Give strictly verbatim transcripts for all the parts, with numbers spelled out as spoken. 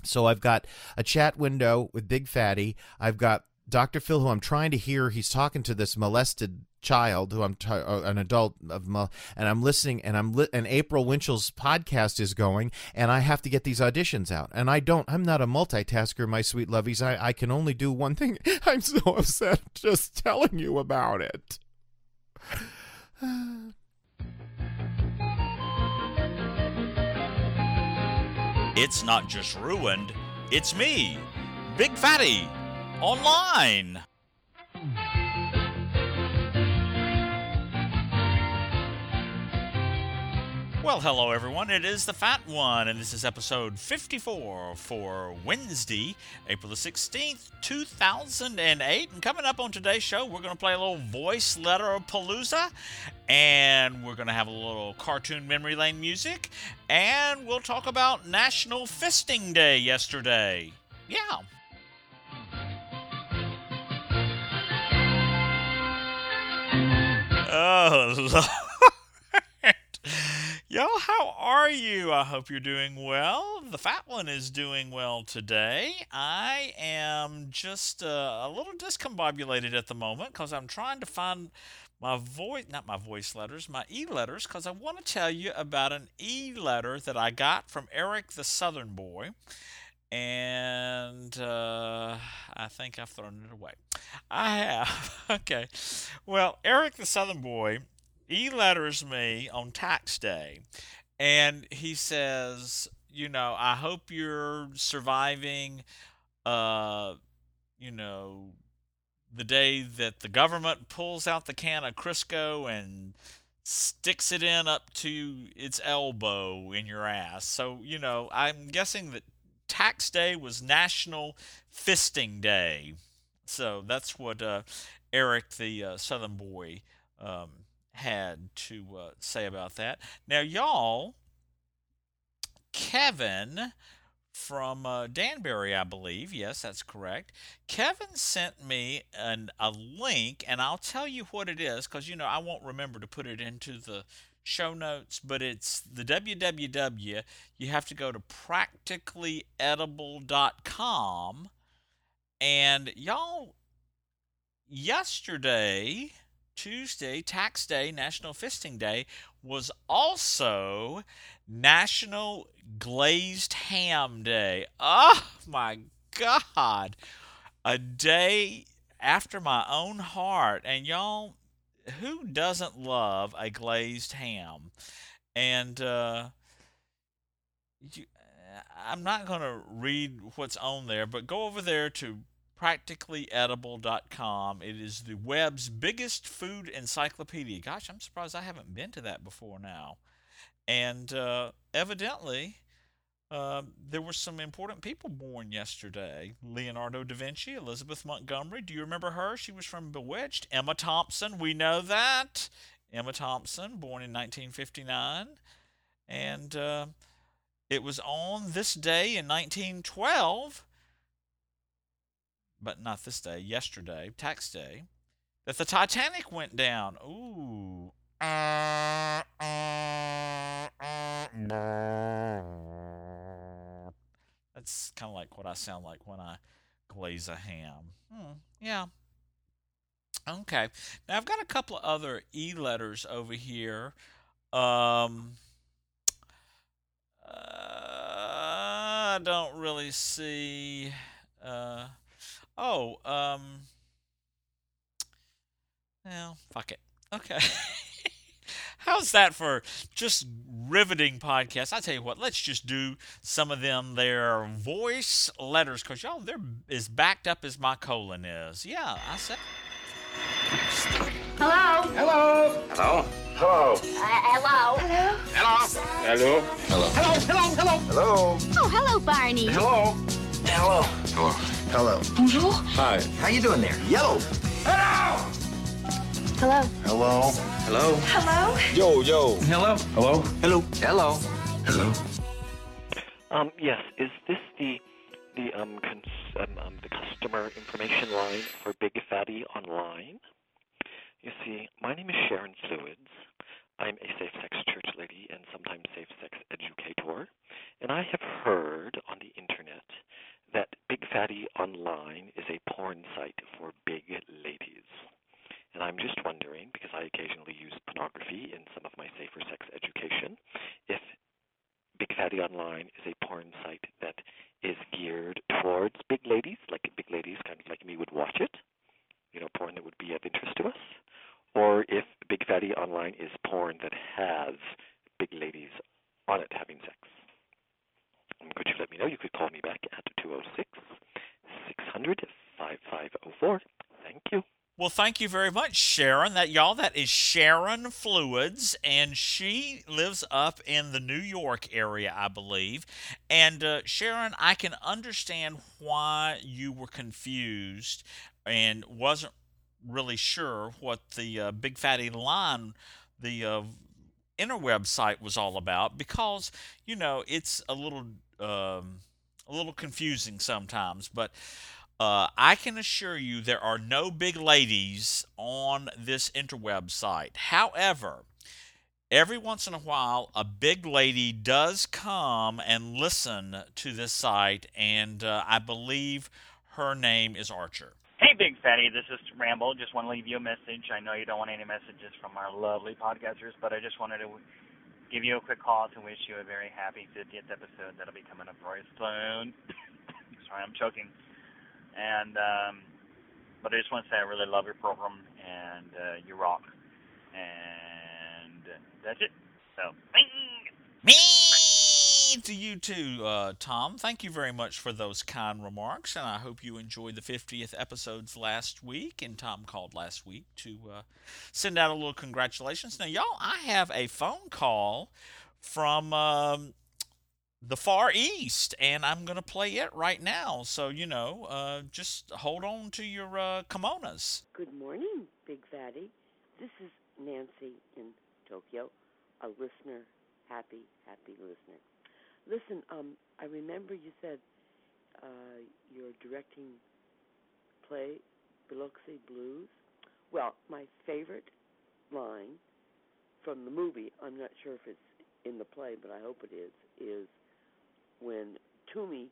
So I've got a chat window with Big Fatty. I've got Doctor Phil, who I'm trying to hear. He's talking to this molested child, who I'm t- uh, an adult of, mo- and I'm listening, and I'm li- and April Winchell's podcast is going, and I have to get these auditions out. And I don't. I'm not a multitasker, my sweet lovies. I I can only do one thing. I'm so upset just telling you about it. It's not just ruined, it's me, Big Fatty, online. Well, hello everyone, it is the Fat One, and this is episode fifty-four for Wednesday, April the sixteenth, two thousand eight. And coming up on today's show, we're going to play a little voice letter palooza, and we're going to have a little cartoon memory lane music, and we'll talk about National Fisting Day yesterday. Yeah. Oh, Lord. Yo, how are you? I hope you're doing well. The Fat One is doing well today. I am just uh, a little discombobulated at the moment because I'm trying to find my voice, not my voice letters, my e-letters, because I want to tell you about an e-letter that I got from Eric the Southern Boy. And uh, I think I've thrown it away. I have. Okay. Well, Eric the Southern Boy e-letters me on tax day, and he says, you know, I hope you're surviving, uh, you know, the day that the government pulls out the can of Crisco and sticks it in up to its elbow in your ass. So, you know, I'm guessing that tax day was National Fisting Day. So that's what uh, Eric the uh, Southern Boy um, had to uh, say about that. Now, y'all, Kevin from uh, Danbury, I believe. Yes, that's correct. Kevin sent me an, a link, and I'll tell you what it is because, you know, I won't remember to put it into the show notes, but it's the w w w. You have to go to practically edible dot com, and y'all, yesterday, Tuesday, Tax Day, National Fisting Day, was also National Glazed Ham Day. Oh, my God. A day after my own heart. And y'all, who doesn't love a glazed ham? And uh, you, I'm not going to read what's on there, but go over there to practically edible dot com. It is the web's biggest food encyclopedia. Gosh, I'm surprised I haven't been to that before now. And uh, evidently, uh, there were some important people born yesterday. Leonardo da Vinci, Elizabeth Montgomery. Do you remember her? She was from Bewitched. Emma Thompson, we know that. Emma Thompson, born in nineteen fifty-nine. And uh, it was on this day in nineteen twelve, but not this day, yesterday, tax day, that the Titanic went down. Ooh. That's kind of like what I sound like when I glaze a ham. Hmm, yeah. Okay. Now, I've got a couple of other e-letters over here. Um, uh, I don't really see... Uh, oh, um... Well, fuck it. Okay. How's that for just riveting podcasts? I tell you what, let's just do some of them their voice letters, because y'all, they're as backed up as my colon is. Yeah, I said. Hello. Hello. Hello. Hello. Uh, hello. Hello. Hello. Hello. Hello. Hello. Hello. Hello. Hello. Oh, hello, Barney. Hello. Hello. Hello. Hello. Bonjour. Hi. How you doing there? Yellow. Hello. Hello. Hello. Hello. Hello. Yo, yo. Hello. Hello. Hello. Hello. Hello. Um, yes. Is this the the um, cons- um, um the customer information line for Big Fatty Online? You see, my name is Sharon Fluids. I'm a safe-sex church lady and sometimes safe-sex educator, and I have heard on the internet Fatty Online is a porn site for big ladies. And I'm just wondering, because I occasionally use pornography in some of my safer sex education, if Big Fatty Online is a porn site that is geared towards big ladies, like big ladies kind of like me would watch it, you know, porn that would be of interest to us, or if Big Fatty Online is porn that has big ladies on it having sex. Um, could you let me know? You could call me back at two oh six, six hundred, five five oh four. Thank you. Well, thank you very much, Sharon. That y'all, that is Sharon Fluids, and she lives up in the New York area, I believe. And uh, Sharon, I can understand why you were confused and wasn't really sure what the uh, Big Fatty Line, the uh, interweb site, was all about, because you know it's a little um, a little confusing sometimes, but. Uh, I can assure you there are no big ladies on this interweb site. However, every once in a while, a big lady does come and listen to this site, and uh, I believe her name is Archer. Hey, Big Fatty, this is Ramble. Just want to leave you a message. I know you don't want any messages from our lovely podcasters, but I just wanted to give you a quick call to wish you a very happy fiftieth episode. That'll be coming up very soon. Sorry, I'm choking. And um, but I just want to say I really love your program, and uh, you rock. And that's it. So, me to you too, uh, Tom. Thank you very much for those kind remarks, and I hope you enjoyed the fiftieth episodes last week. And Tom called last week to uh, send out a little congratulations. Now, y'all, I have a phone call from. Um, the Far East, and I'm going to play it right now. So, you know, uh, just hold on to your uh, kimonos. Good morning, Big Fatty. This is Nancy in Tokyo, a listener, happy, happy listener. Listen, um, I remember you said uh, you're directing play Biloxi Blues. Well, my favorite line from the movie, I'm not sure if it's in the play, but I hope it is, is when Toomey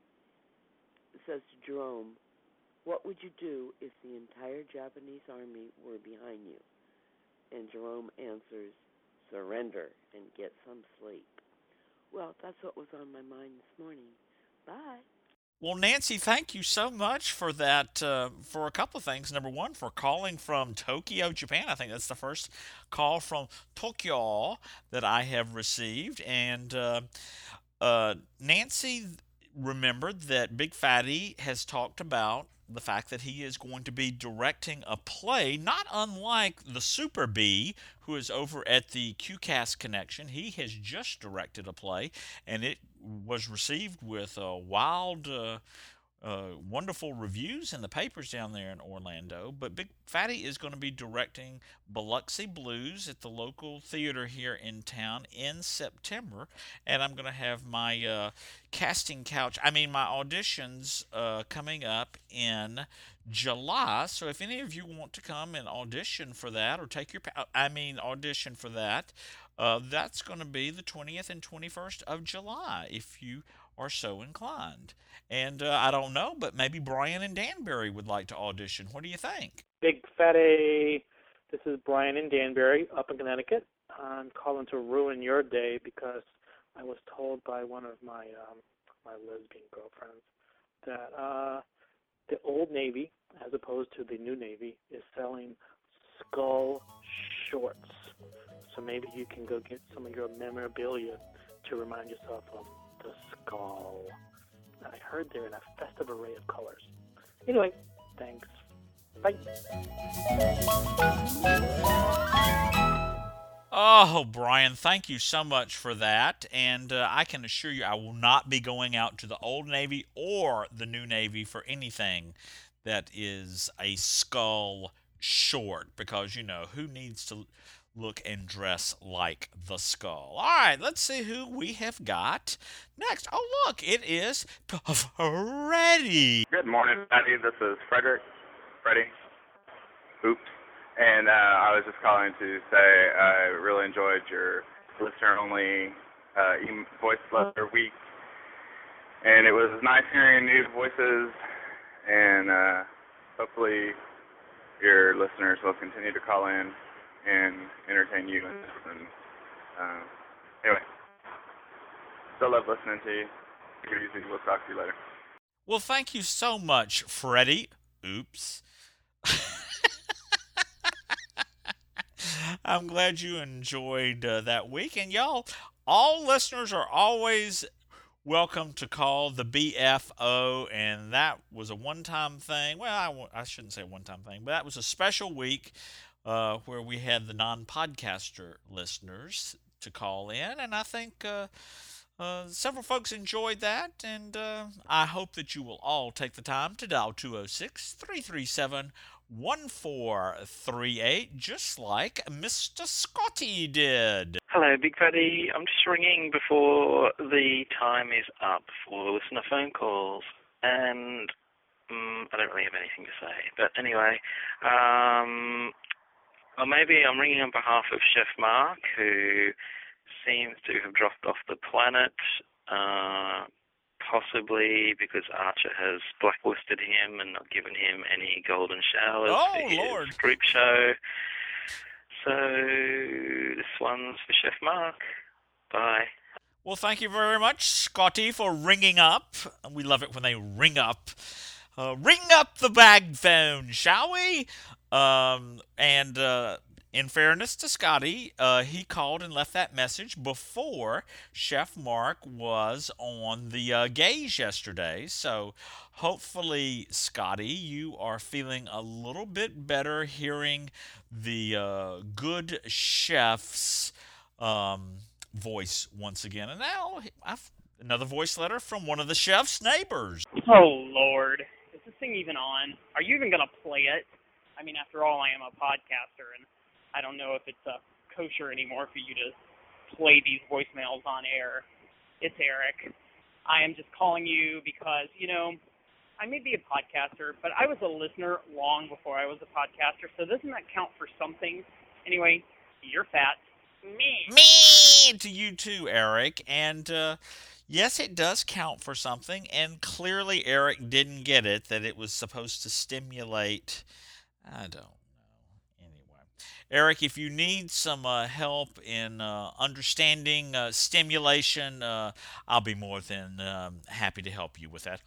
says to Jerome, what would you do if the entire Japanese army were behind you? And Jerome answers, surrender and get some sleep. Well, that's what was on my mind this morning. Bye. Well, Nancy, thank you so much for that, uh, for a couple of things. Number one, for calling from Tokyo, Japan. I think that's the first call from Tokyo that I have received. And uh, uh, Nancy remembered that Big Fatty has talked about the fact that he is going to be directing a play, not unlike the Super Bee, who is over at the QCast Connection. He has just directed a play, and it was received with uh, wild, uh, uh, wonderful reviews in the papers down there in Orlando. But Big Fatty is going to be directing Biloxi Blues at the local theater here in town in September, and I'm going to have my uh, casting couch, I mean my auditions uh, coming up in July. So if any of you want to come and audition for that, or take your, I mean audition for that, uh, that's going to be the twentieth and twenty-first of July, if you are so inclined. And uh, I don't know, but maybe Brian and Danbury would like to audition. What do you think? Big Fatty, this is Brian in Danbury, up in Connecticut. I'm calling to ruin your day because I was told by one of my um, my lesbian girlfriends that uh, the Old Navy, as opposed to the New Navy, is selling skull shorts. So maybe you can go get some of your memorabilia to remind yourself of the skull. And I heard they're in a festive array of colors. Anyway, thanks. Bye. Oh, Brian, thank you so much for that. And uh, I can assure you I will not be going out to the Old Navy or the New Navy for anything that is a skull short, because, you know, who needs to look and dress like the skull? All right, let's see who we have got next. Oh, look, it is Freddie. Good morning, Patty. This is Frederick. Freddie. Oops. And uh, I was just calling to say I really enjoyed your listener-only uh, voice letter week. And it was nice hearing new voices and uh, hopefully your listeners will continue to call in and entertain you. And, and uh, anyway, still love listening to you. Take it easy. We'll talk to you later. Well, thank you so much, Freddie. Oops. I'm glad you enjoyed uh, that week. And y'all, all listeners are always welcome to call the B F O, and that was a one-time thing. Well, I w- I shouldn't say a one-time thing, but that was a special week uh, where we had the non-podcaster listeners to call in, and I think uh, uh, several folks enjoyed that, and uh, I hope that you will all take the time to dial two oh six, three three seven, one four three eight, just like Mister Scotty did. Hello, Big Fatty. I'm just ringing before the time is up for listener phone calls, and um, I don't really have anything to say. But anyway, um, or maybe I'm ringing on behalf of Chef Mark, who seems to have dropped off the planet, uh, possibly because Archer has blacklisted him and not given him any golden showers Oh, for his Lord. group show. So this one's for Chef Mark. Bye. Well, thank you very much, Scotty, for ringing up. We love it when they ring up. Uh, ring up the bag phone, shall we? Um, and uh, in fairness to Scotty, uh, he called and left that message before Chef Mark was on the uh, Gaze yesterday. So hopefully, Scotty, you are feeling a little bit better hearing the uh, good chef's um, voice once again. And now, I've, another voice letter from one of the chef's neighbors. Oh, Lord. Is this thing even on? Are you even going to play it? I mean, after all, I am a podcaster, and I don't know if it's uh, kosher anymore for you to play these voicemails on air. It's Eric. I am just calling you because, you know, I may be a podcaster, but I was a listener long before I was a podcaster, so doesn't that count for something? Anyway, you're fat. Me. Me to you too, Eric. And uh, yes, it does count for something. And clearly, Eric didn't get it, that it was supposed to stimulate. I don't know. Anyway, Eric, if you need some uh, help in uh, understanding uh, stimulation, uh, I'll be more than um, happy to help you with that.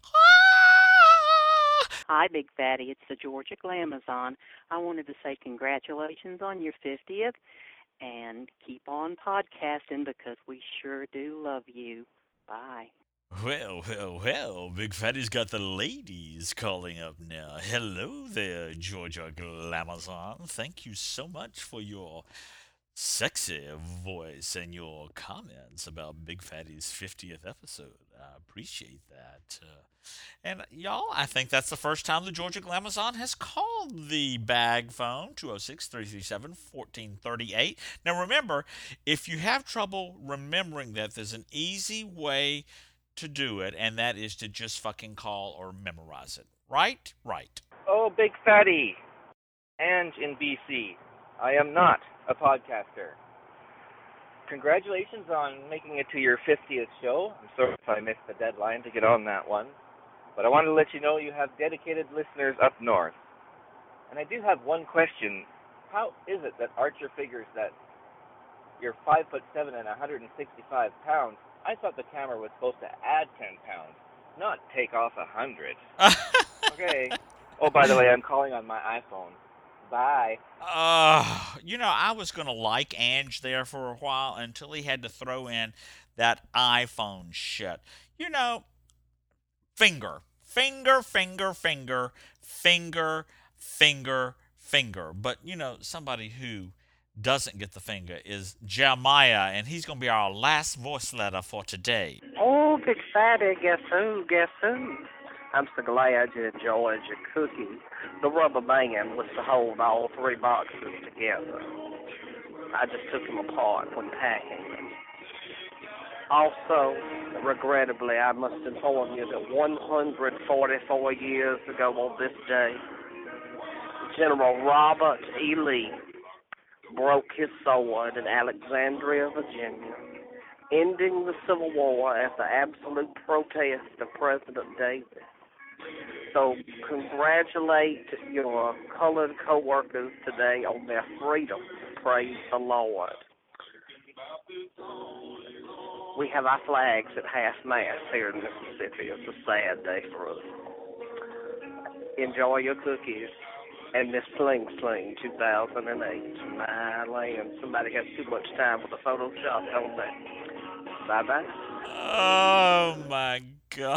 Hi, Big Fatty. It's the Georgia Glamazon. I wanted to say congratulations on your fiftieth, and keep on podcasting because we sure do love you. Bye. Well, well, well, Big Fatty's got the ladies calling up now. Hello there, Georgia Glamazon. Thank you so much for your sexy voice and your comments about Big Fatty's fiftieth episode. I appreciate that. Uh, and y'all, I think that's the first time the Georgia Glamazon has called the bag phone, two oh six, three three seven, one four three eight. Now remember, if you have trouble remembering that, there's an easy way to do it, and that is to just fucking call or memorize it. Right? Right. Oh, Big Fatty. Ange in B C. I am not a podcaster. Congratulations on making it to your fiftieth show. I'm sorry if I missed the deadline to get on that one. But I wanted to let you know you have dedicated listeners up north. And I do have one question. How is it that Archer figures that you're five foot seven and one hundred sixty-five pounds? I thought the camera was supposed to add ten pounds, not take off one hundred. Okay. Oh, by the way, I'm calling on my iPhone. Bye. Uh, you know, I was going to like Ange there for a while until he had to throw in that iPhone shit. You know, finger, finger, finger, finger, finger, finger, finger. But, you know, somebody who doesn't get the finger is Jeremiah, and he's going to be our last voice letter for today. Oh, Big Fatty, guess who, guess who? I'm so glad you enjoyed your cookie. The rubber band was to hold all three boxes together. I just took them apart when packing them. Also, regrettably, I must inform you that one hundred forty-four years ago on this day, General Robert E. Lee broke his sword in Alexandria, Virginia, ending the Civil War as the absolute protest of President Davis. So congratulate your colored co-workers today on their freedom. Praise the Lord. We have our flags at half-mast here in Mississippi. It's a sad day for us. Enjoy your cookies and Miss Sling Sling two thousand eight. My land, somebody has too much time with the Photoshop, don't they? Bye-bye. Oh, my God.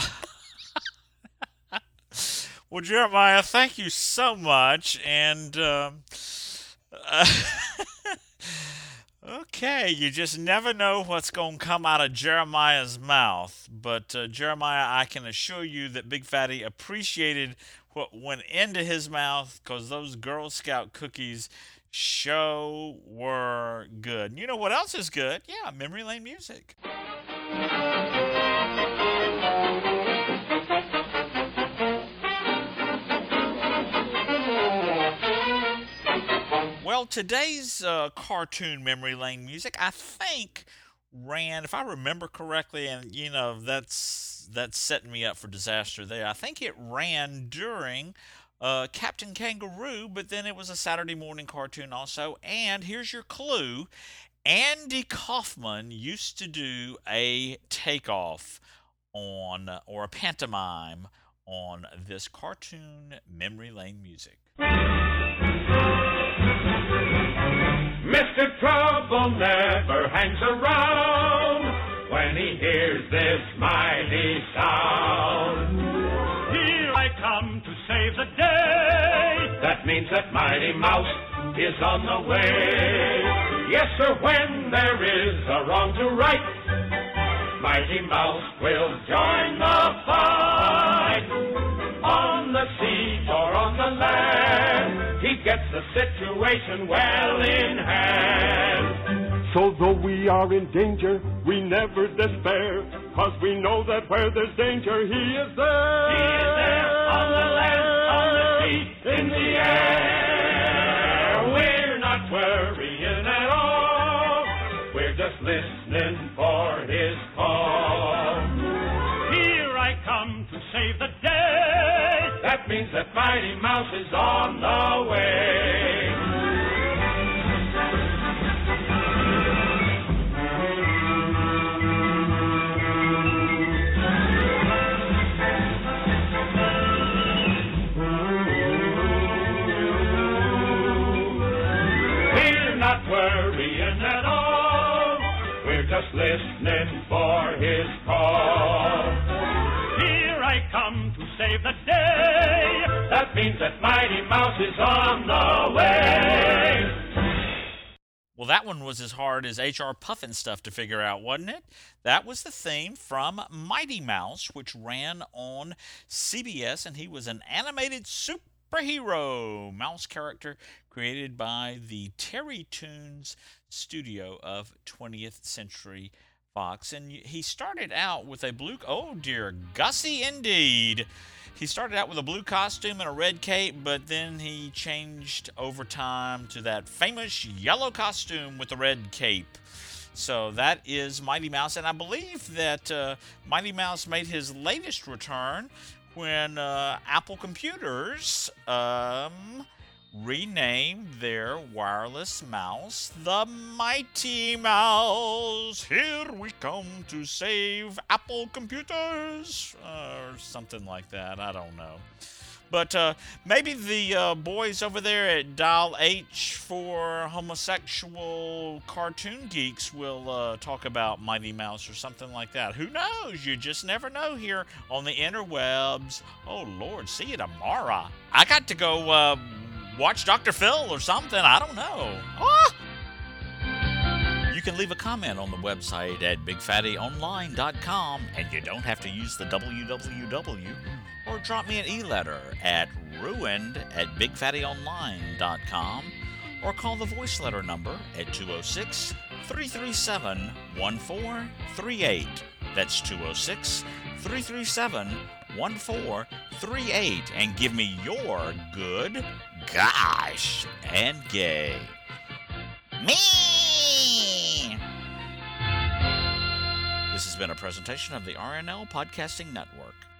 Well, Jeremiah, thank you so much. And, um, uh, okay, you just never know what's going to come out of Jeremiah's mouth. But, uh, Jeremiah, I can assure you that Big Fatty appreciated what went into his mouth, because those Girl Scout cookies sure were good. And you know what else is good? Yeah, Memory Lane music. Well, today's uh, cartoon Memory Lane music, I think, ran, if I remember correctly, and, you know, that's that's setting me up for disaster there. I think it ran during uh, Captain Kangaroo, but then it was a Saturday morning cartoon also. And here's your clue. Andy Kaufman used to do a takeoff on, or a pantomime on this cartoon Memory Lane music. Mister Trouble never hangs around when he hears this mighty sound. Here I come to save the day. That means that Mighty Mouse is on the way. Yes, sir, when there is a wrong to right, Mighty Mouse will join the fight. On the sea or on the land, he gets the situation well in hand. So though we are in danger, we never despair, 'cause we know that where there's danger, he is there. He is there on the land, on the sea, in the air. We're not worrying at all. We're just listening for his call. Here I come to save the day. That means that Mighty Mouse is on the way. We're not worrying at all. We're just listening for his call. Here I come to save the day. That means that Mighty Mouse is on the way. Well, that one was as hard as H R Pufnstuf to figure out, wasn't it? That was the theme from Mighty Mouse, which ran on C B S, and he was an animated superhero mouse character created by the Terrytoons studio of twentieth Century Fox. And he started out with a blue... Oh, dear. Gussie, indeed. He started out with a blue costume and a red cape, but then he changed over time to that famous yellow costume with the red cape. So that is Mighty Mouse, and I believe that uh, Mighty Mouse made his latest return when uh, Apple Computers um, renamed their wireless mouse the Mighty Mouse. Here we come to save Apple Computers, uh, or something like that. I don't know. But uh, maybe the uh, boys over there at Dial H for Homosexual Cartoon Geeks will uh, talk about Mighty Mouse or something like that. Who knows? You just never know here on the interwebs. Oh, Lord, see you tomorrow. I got to go uh, watch Doctor Phil or something. I don't know. Ah! You can leave a comment on the website at big fatty online dot com, and you don't have to use the w w w. Or drop me an e-letter at ruined at big fatty online dot com, or call the voice letter number at two oh six, three three seven, one four three eight. That's two oh six, three three seven, one four three eight, and give me your good, gosh, and gay. Me! This has been a presentation of the R N L Podcasting Network.